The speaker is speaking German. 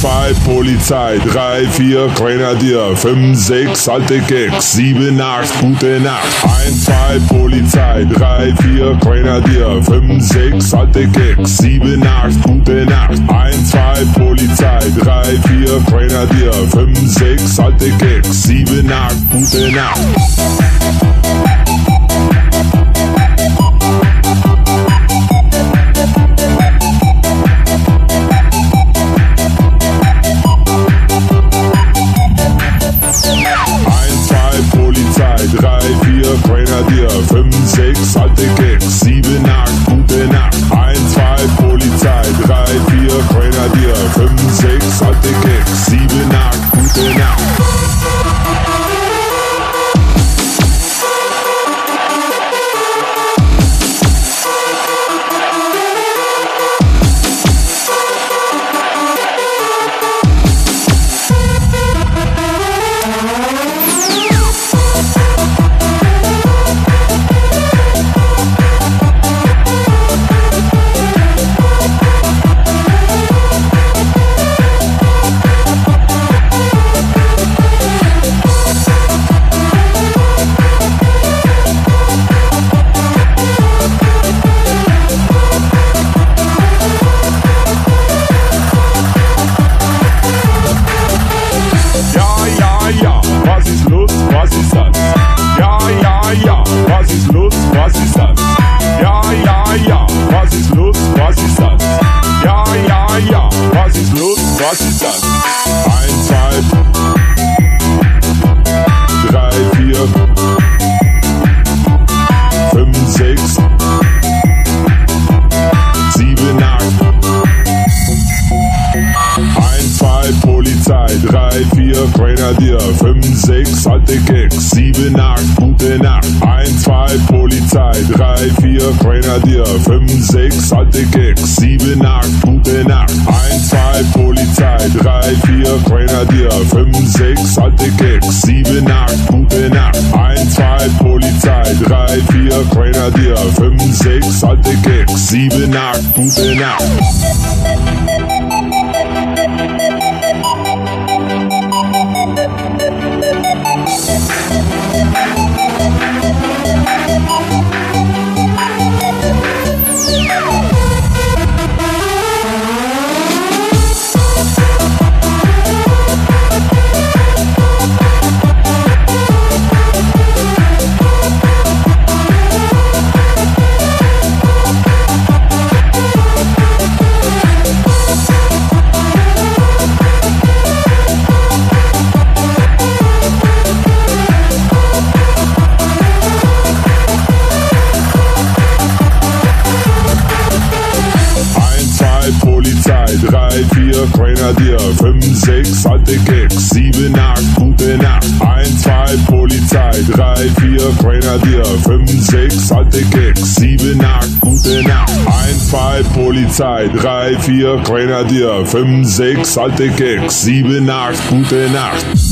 2 Polizei, 3, 4 Grenadier, 5, 6 alte Gags, 7, 8 gute Nacht. 1, 2 Polizei, 3, 4 Grenadier, 5, 6 alte Gags, 7, 8 gute Nacht. 1, 2 Polizei, 3, 4 Grenadier, 5, 6 alte Gags, 7, 8 gute Nacht. 3, 4 Grenadier, 5, 6 alte Gags, 7, 8 gute Nacht. 1, 2 Polizei, 3, 4 Grenadier, 5, 6 alte Gags, 7, 8 gute Nacht. 3, 4 Grenadier, 5, 6 alte Gags, 7, 8 gute Nacht. 1, 2 Polizei, 3, 4 Grenadier, 5, 6 alte Gags, 7, 8 gute Nacht. 1, 2 Polizei, 3, 4 Grenadier, 5, 6 alte Gags, 7, 8 gute Nacht. 1, 2 Polizei, 3, 4 Grenadier, 5, 6 alte Gags, 7, 8 gute Nacht. Polizei, 3, 4 Grenadier, 5, 6 alte Gags, 7, 8 gute Nacht. 1, 2 Polizei, 3, 4 Grenadier, 5, 6 alte Gags, 7, 8 gute Nacht. 1, 2 Polizei, 3, 4 Grenadier, 5, 6 alte Gags, 7, 8 gute Nacht.